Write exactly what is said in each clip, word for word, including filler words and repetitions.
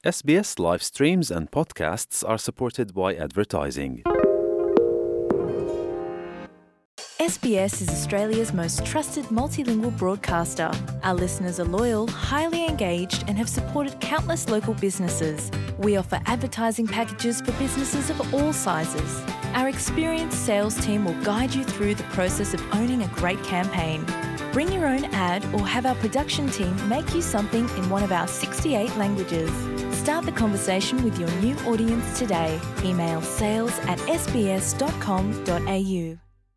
S B S live streams and podcasts are supported by advertising. S B S is Australia's most trusted multilingual broadcaster. Our listeners are loyal, highly engaged, and have supported countless local businesses. We offer advertising packages for businesses of all sizes. Our experienced sales team will guide you through the process of owning a great campaign. Bring your own ad or have our production team make you something in one of our sixty-eight languages. Start the conversation with your new audience today. Email sales at s b s dot com dot a u.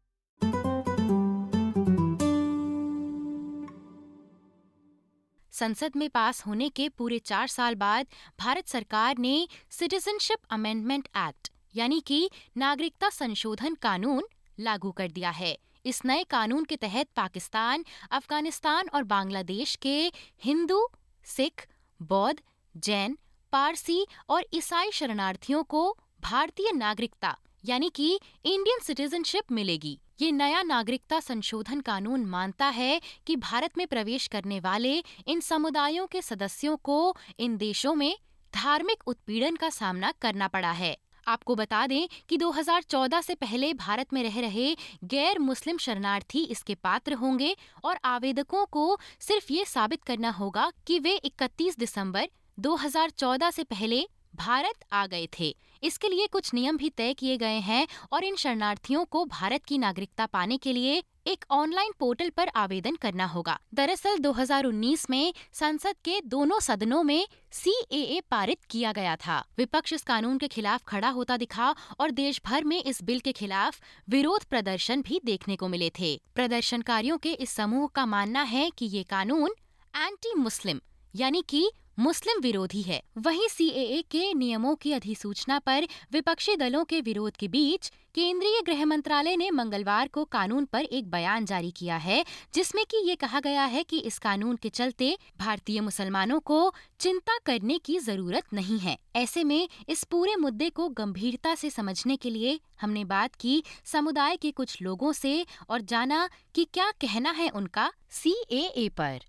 संसद में पास होने के पूरे चार साल बाद भारत सरकार ने सिटीजनशिप अमेंडमेंट एक्ट यानी कि नागरिकता संशोधन कानून लागू कर दिया है। इस नए कानून के तहत पाकिस्तान, अफगानिस्तान और बांग्लादेश के हिंदू, सिख, बौद्ध, जैन, पारसी और ईसाई शरणार्थियों को भारतीय नागरिकता यानी कि इंडियन सिटीजनशिप मिलेगी। ये नया नागरिकता संशोधन कानून मानता है कि भारत में प्रवेश करने वाले इन समुदायों के सदस्यों को इन देशों में धार्मिक उत्पीड़न का सामना करना पड़ा है। आपको बता दें कि दो हज़ार चौदह से पहले भारत में रह रहे गैर मुस्लिम शरणार्थी इसके पात्र होंगे और आवेदकों को सिर्फ ये साबित करना होगा कि वे इकतीस दिसंबर दो हज़ार चौदह से पहले भारत आ गए थे। इसके लिए कुछ नियम भी तय किए गए हैं और इन शरणार्थियों को भारत की नागरिकता पाने के लिए एक ऑनलाइन पोर्टल पर आवेदन करना होगा। दरअसल दो हज़ार उन्नीस में संसद के दोनों सदनों में सी ए ए पारित किया गया था। विपक्ष इस कानून के खिलाफ खड़ा होता दिखा और देश भर में इस बिल के खिलाफ विरोध प्रदर्शन भी देखने को मिले थे। प्रदर्शनकारियों के इस समूह का मानना है कि ये कानून एंटी मुस्लिम यानी कि मुस्लिम विरोधी है। वहीं सी ए ए के नियमों की अधिसूचना पर विपक्षी दलों के विरोध के बीच केंद्रीय गृह मंत्रालय ने मंगलवार को कानून पर एक बयान जारी किया है, जिसमें कि ये कहा गया है कि इस कानून के चलते भारतीय मुसलमानों को चिंता करने की जरूरत नहीं है। ऐसे में इस पूरे मुद्दे को गंभीरता से समझने के लिए हमने बात की समुदाय के कुछ लोगों से और जाना कि क्या कहना है उनका सी ए ए पर।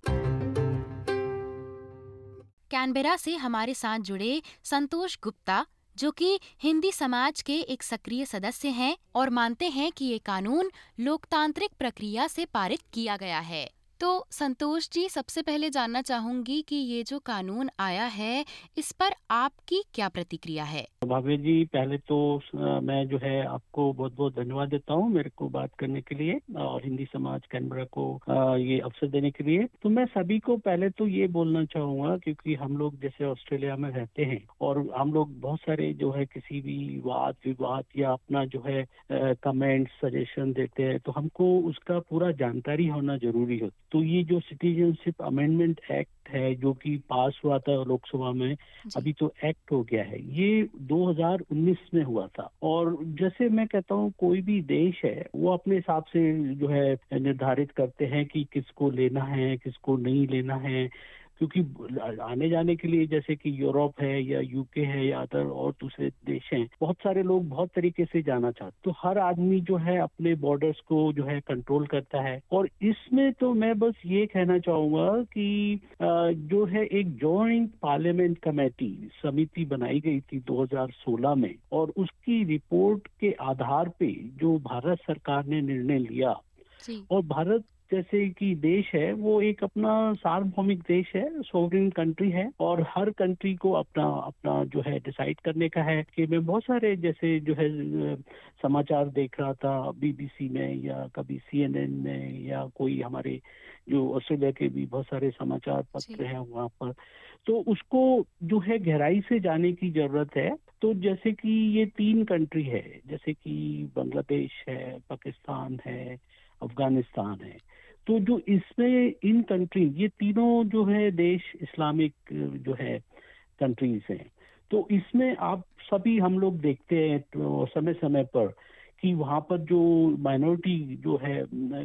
कैनबेरा से हमारे साथ जुड़े संतोष गुप्ता, जो कि हिंदी समाज के एक सक्रिय सदस्य हैं और मानते हैं कि ये कानून लोकतांत्रिक प्रक्रिया से पारित किया गया है। तो संतोष जी, सबसे पहले जानना चाहूंगी कि ये जो कानून आया है इस पर आपकी क्या प्रतिक्रिया है? भाभी जी, पहले तो मैं जो है आपको बहुत बहुत धन्यवाद देता हूँ मेरे को बात करने के लिए और हिंदी समाज कैनबरा को ये अवसर देने के लिए। तो मैं सभी को पहले तो ये बोलना चाहूंगा, क्योंकि हम लोग जैसे ऑस्ट्रेलिया में रहते हैं और हम लोग बहुत सारे जो है किसी भी वाद विवाद या अपना जो है कमेंट सजेशन देते हैं, तो हमको उसका पूरा जानकारी होना जरूरी है। तो ये जो सिटीजनशिप अमेंडमेंट एक्ट है जो कि पास हुआ था लोकसभा में, अभी तो एक्ट हो गया है, ये दो हज़ार उन्नीस में हुआ था। और जैसे मैं कहता हूँ कोई भी देश है वो अपने हिसाब से जो है निर्धारित करते हैं कि किसको लेना है किसको नहीं लेना है, क्योंकि आने जाने के लिए जैसे कि यूरोप है या यू के है या अदर और दूसरे देश हैं, बहुत सारे लोग बहुत तरीके से जाना चाहते, तो हर आदमी जो है अपने बॉर्डर्स को जो है कंट्रोल करता है। और इसमें तो मैं बस ये कहना चाहूंगा कि जो है एक जॉइंट पार्लियामेंट कमेटी समिति बनाई गई थी दो हज़ार सोलह में, और उसकी रिपोर्ट के आधार पे जो भारत सरकार ने निर्णय लिया, और भारत जैसे कि देश है वो एक अपना सार्वभौमिक देश है, सोवरेन कंट्री है, और हर कंट्री को अपना अपना जो है डिसाइड करने का है। कि मैं बहुत सारे जैसे जो है समाचार देख रहा था बी बी सी में या कभी सी एन एन में या कोई हमारे जो ऑस्ट्रेलिया के भी बहुत सारे समाचार पत्र हैं वहाँ पर, तो उसको जो है गहराई से जाने की जरूरत है। तो जैसे कि ये तीन कंट्री है, जैसे कि बांग्लादेश है, पाकिस्तान है, अफगानिस्तान है, तो जो इसमें इन कंट्री ये तीनों जो है देश इस्लामिक जो है कंट्रीज हैं, तो इसमें आप सभी हम लोग देखते हैं तो समय समय पर कि वहाँ पर जो माइनॉरिटी जो है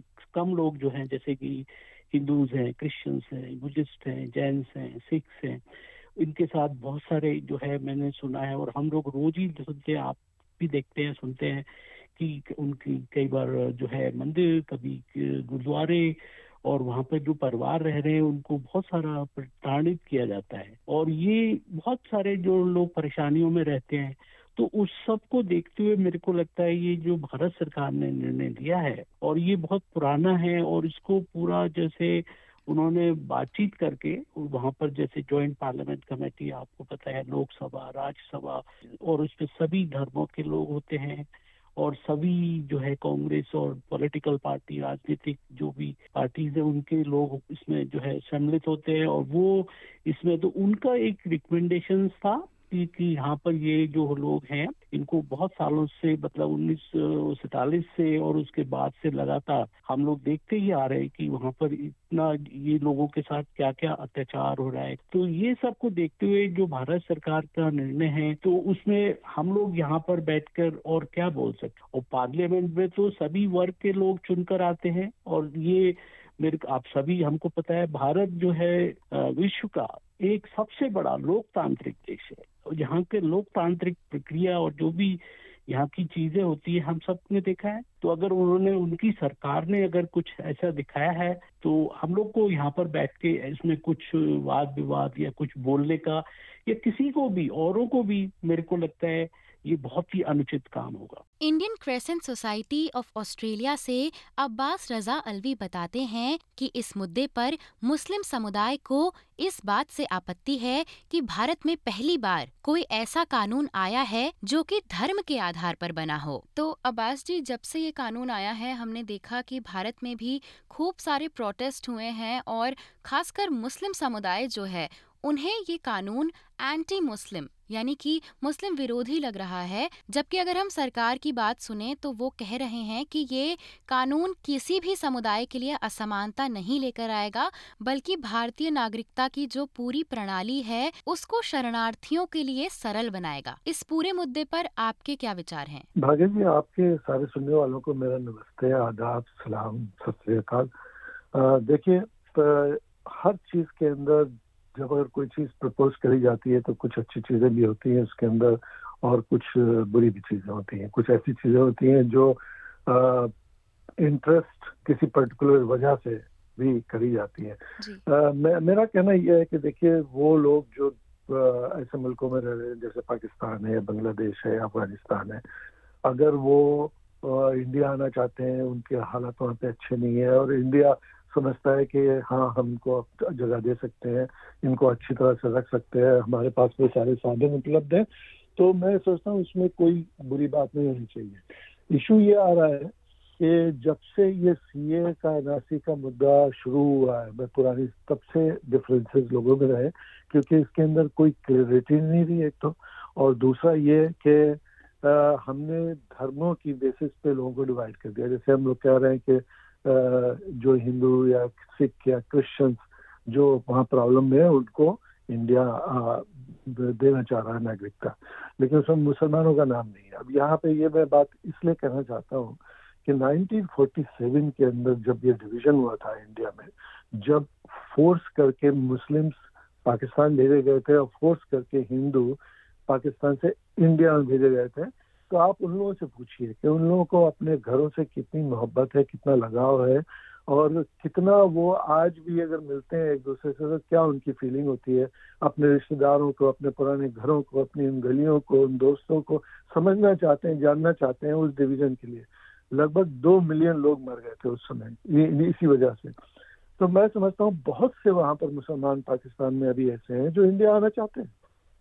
कम लोग जो हैं, जैसे कि हिंदूज हैं, क्रिश्चियंस हैं, बुद्धिस्ट हैं, जैन्स हैं, सिख्स हैं, इनके साथ बहुत सारे जो है मैंने सुना है और हम लोग रोज ही सुनते हैं, आप भी देखते हैं सुनते हैं कि उनकी कई बार जो है मंदिर, कभी गुरुद्वारे और वहाँ पर जो परिवार रह रहे हैं उनको बहुत सारा प्रताड़ित किया जाता है, और ये बहुत सारे जो लोग परेशानियों में रहते हैं। तो उस सब को देखते हुए मेरे को लगता है ये जो भारत सरकार ने निर्णय लिया है, और ये बहुत पुराना है, और इसको पूरा जैसे उन्होंने बातचीत करके वहाँ पर जैसे जॉइंट पार्लियामेंट कमेटी, आपको पता है, लोकसभा, राज्यसभा, और उसमें सभी धर्मों के लोग होते हैं, और सभी जो है कांग्रेस और पॉलिटिकल पार्टी, राजनीतिक जो भी पार्टीज है उनके लोग इसमें जो है सम्मिलित होते हैं। और वो इसमें तो उनका एक रिकमेंडेशन था कि कि यहाँ पर ये जो लोग हैं इनको बहुत सालों से, मतलब उन्नीस सौ सैतालीस से और उसके बाद से लगातार हम लोग देखते ही आ रहे हैं कि वहाँ पर इतना ये लोगों के साथ क्या क्या अत्याचार हो रहा है। तो ये सब को देखते हुए जो भारत सरकार का निर्णय है, तो उसमें हम लोग यहाँ पर बैठकर और क्या बोल सकते। और पार्लियामेंट में तो सभी वर्ग के लोग चुनकर आते हैं, और ये मेरे आप सभी हमको पता है भारत जो है विश्व का एक सबसे बड़ा लोकतांत्रिक देश है। और यहाँ के लोकतांत्रिक प्रक्रिया और जो भी यहाँ की चीजें होती है हम सब ने देखा है। तो अगर उन्होंने, उनकी सरकार ने अगर कुछ ऐसा दिखाया है, तो हम लोग को यहाँ पर बैठ के इसमें कुछ वाद विवाद या कुछ बोलने का, या किसी को भी औरों को भी, मेरे को लगता है ये बहुत ही अनुचित काम होगा। Indian crescent society of Australia से अब्बास रजा अलवी बताते हैं कि इस मुद्दे पर मुस्लिम समुदाय को इस बात से आपत्ति है कि भारत में पहली बार कोई ऐसा कानून आया है जो कि धर्म के आधार पर बना हो। तो अब्बास जी, जब से ये कानून आया है हमने देखा कि भारत में भी खूब सारे प्रोटेस्ट हुए हैं, और खासकर मुस्लिम समुदाय जो है उन्हें ये कानून एंटी मुस्लिम यानी कि मुस्लिम विरोधी लग रहा है। जबकि अगर हम सरकार की बात सुने तो वो कह रहे हैं कि ये कानून किसी भी समुदाय के लिए असमानता नहीं लेकर आएगा, बल्कि भारतीय नागरिकता की जो पूरी प्रणाली है उसको शरणार्थियों के लिए सरल बनाएगा। इस पूरे मुद्दे पर आपके क्या विचार हैं? भाग्य जी, आपके सारे सुनने वालों को मेरा नमस्ते, आदाब, सलाम, सत श्री अकाल। देखिए, हर चीज के अंदर जब अगर कोई चीज प्रपोज करी जाती है तो कुछ अच्छी चीजें भी होती हैं उसके अंदर, और कुछ बुरी भी चीजें होती हैं। कुछ ऐसी चीजें होती हैं जो इंटरेस्ट किसी पर्टिकुलर वजह से भी करी जाती है। आ, मे, मेरा कहना यह है कि देखिए, वो लोग जो आ, ऐसे मुल्कों में रह रहे हैं जैसे पाकिस्तान है, बांग्लादेश है, अफगानिस्तान है, अगर वो आ, इंडिया आना चाहते हैं, उनके हालात वहाँ पे अच्छे नहीं है, और इंडिया समझता है कि हाँ, हम इनको जगह दे सकते हैं, इनको अच्छी तरह से रख सकते हैं, हमारे पास में सारे साधन उपलब्ध हैं, तो मैं सोचता हूँ उसमें कोई बुरी बात नहीं होनी चाहिए। इशू ये आ रहा है कि जब से ये सीए का एनआरसी का मुद्दा शुरू हुआ है, मैं पुरानी तब से डिफरेंसेस लोगों में रहे, क्योंकि इसके अंदर कोई क्लैरिटी नहीं रही एक तो, और दूसरा ये कि हमने धर्मों की बेसिस पे लोगों को डिवाइड कर दिया। जैसे हम लोग कह रहे हैं कि जो हिंदू या सिख या क्रिश्चियंस जो वहाँ प्रॉब्लम में है उनको इंडिया देना चाह रहा है नागरिकता, लेकिन उसमें मुसलमानों का नाम नहीं है। अब यहाँ पे ये मैं बात इसलिए कहना चाहता हूँ कि नाइनटीन फोर्टी सेवन के अंदर जब ये डिवीजन हुआ था इंडिया में, जब फोर्स करके मुस्लिम्स पाकिस्तान भेजे गए थे और फोर्स करके हिंदू पाकिस्तान से इंडिया में भेजे गए थे, तो आप उन लोगों से पूछिए कि उन लोगों को अपने घरों से कितनी मोहब्बत है, कितना लगाव है, और कितना वो आज भी अगर मिलते हैं एक दूसरे से तो क्या उनकी फीलिंग होती है, अपने रिश्तेदारों को, अपने पुराने घरों को, अपनी उन गलियों को, उन दोस्तों को समझना चाहते हैं, जानना चाहते हैं। उस डिवीजन के लिए लगभग दो मिलियन लोग मर गए थे उस समय, ये इसी वजह से। तो मैं समझता हूँ बहुत से वहाँ पर मुसलमान पाकिस्तान में अभी ऐसे हैं जो इंडिया आना चाहते हैं,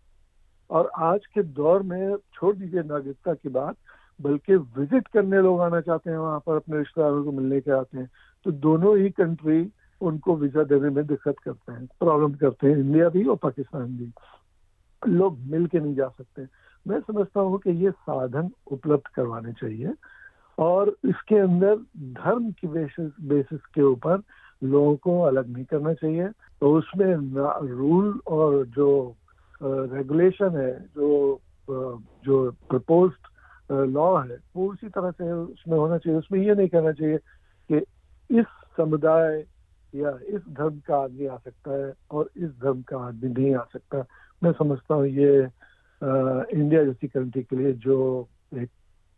और आज के दौर में छोड़ दीजिए नागरिकता की बात, बल्कि विजिट करने लोग आना चाहते हैं वहाँ पर, अपने रिश्तेदारों को मिलने के आते हैं, तो दोनों ही कंट्री उनको वीजा देने में दिक्कत करते हैं, प्रॉब्लम करते हैं, इंडिया भी और पाकिस्तान भी। लोग मिल के नहीं जा सकते। मैं समझता हूँ कि ये साधन उपलब्ध करवाने चाहिए, और इसके अंदर धर्म की बेसिस बेसिस के ऊपर लोगों को अलग नहीं करना चाहिए। तो उसमें रूल और जो रेगुलेशन uh, है, जो uh, जो प्रपोज्ड लॉ है, वो उसी तरह से उसमें होना चाहिए। उसमें ये नहीं कहना चाहिए कि इस समुदाय या इस धर्म का आदमी आ सकता है और इस धर्म का आदमी नहीं आ सकता। मैं समझता हूँ ये आ, इंडिया जैसी कंट्री के लिए जो एक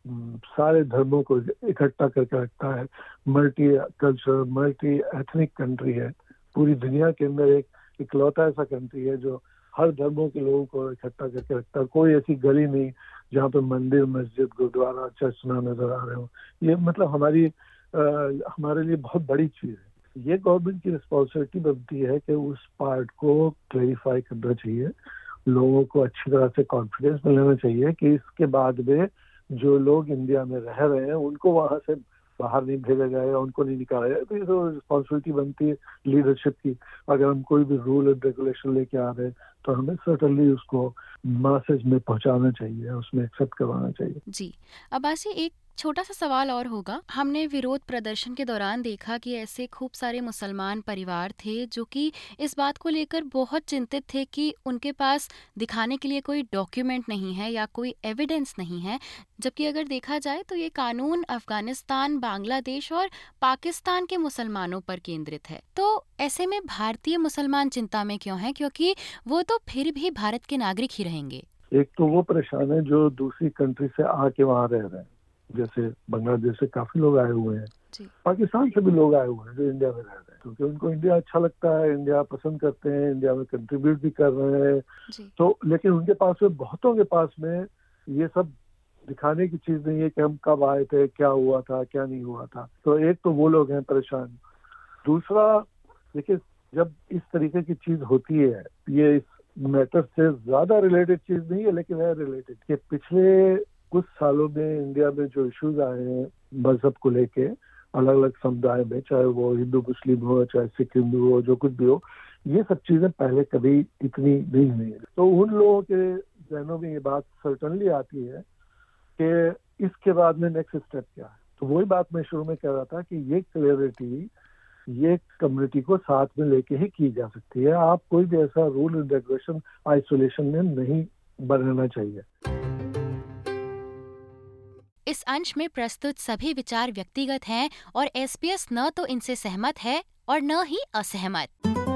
सारे धर्मों को इकट्ठा करके रखता है, multi culture multi ethnic country है, पूरी दुनिया के अंदर एक इकलौता ऐसा कंट्री है जो हर धर्मों के लोगों को इकट्ठा करके रखता है। कोई ऐसी गली नहीं जहाँ पे मंदिर, मस्जिद, गुरुद्वारा, चर्च ना नजर आ रहे हो। ये मतलब हमारी आ, हमारे लिए बहुत बड़ी चीज है। ये गवर्नमेंट की रिस्पॉन्सिबिलिटी बनती है कि उस पार्ट को क्लैरिफाई करना चाहिए, लोगों को अच्छी तरह से कॉन्फिडेंस मिलना चाहिए कि इसके बाद में जो लोग इंडिया में रह रहे हैं उनको वहां से बाहर नहीं भेजा जाएगा, उनको नहीं निकाला जाएगा। तो ये तो रिस्पॉन्सिबिलिटी बनती है लीडरशिप की। अगर हम कोई भी रूल एंड रेगुलेशन लेके आ रहे हैं तो हमें सर्टनली उसको मैसेज में पहुंचाना चाहिए, उसमें एक्सेप्ट करवाना चाहिए। जी, अब्बासी एक छोटा सा सवाल और होगा। हमने विरोध प्रदर्शन के दौरान देखा कि ऐसे खूब सारे मुसलमान परिवार थे जो कि इस बात को लेकर बहुत चिंतित थे कि उनके पास दिखाने के लिए कोई डॉक्यूमेंट नहीं है या कोई एविडेंस नहीं है, जबकि अगर देखा जाए तो ये कानून अफगानिस्तान, बांग्लादेश और पाकिस्तान के मुसलमानों पर केंद्रित है। तो ऐसे में भारतीय मुसलमान चिंता में क्यों हैं, क्योंकि वो तो फिर भी भारत के नागरिक ही रहेंगे। एक तो वो परेशान है जो दूसरी कंट्री से आके वहाँ रह रहे हैं, जैसे बांग्लादेश से काफी लोग आए हुए हैं, पाकिस्तान से भी लोग आए हुए हैं जो इंडिया में रह रहे हैं, क्योंकि उनको इंडिया अच्छा लगता है, इंडिया पसंद करते हैं, इंडिया में कंट्रीब्यूट भी कर रहे हैं। तो लेकिन उनके पास में, बहुतों के पास में ये सब दिखाने की चीज नहीं है कि हम कब आए थे, क्या हुआ था, क्या नहीं हुआ था। तो एक तो वो लोग हैं परेशान। दूसरा, देखिए जब इस तरीके की चीज होती है, ये इस मैटर से ज्यादा रिलेटेड चीज नहीं है लेकिन है रिलेटेड, कि पिछले कुछ सालों में इंडिया में जो इश्यूज आए हैं मजहब को लेके अलग अलग समुदाय में, चाहे वो हिंदू मुस्लिम हो, चाहे सिख हिंदू हो, जो कुछ भी हो, ये सब चीजें पहले कभी इतनी नहीं हुई। तो उन लोगों के जहनों में ये बात सर्टनली आती है कि इसके बाद में नेक्स्ट स्टेप क्या है। तो वही बात मैं शुरू में कह रहा था कि ये क्लियरिटी ये कम्युनिटी को साथ में लेके ही की जा सकती है। आप कोई भी ऐसा रूल एंड रेगुलेशन आइसोलेशन में नहीं बनाना चाहिए। इस अंश में प्रस्तुत सभी विचार व्यक्तिगत हैं और एसपीएस न तो इनसे सहमत है और न ही असहमत।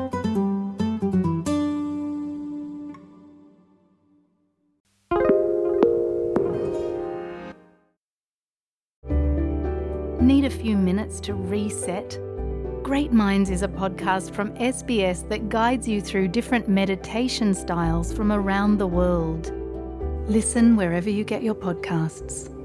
Need a few minutes to reset? Great Minds is a podcast from S B S that guides you through different meditation styles from around the world. Listen wherever you get your podcasts.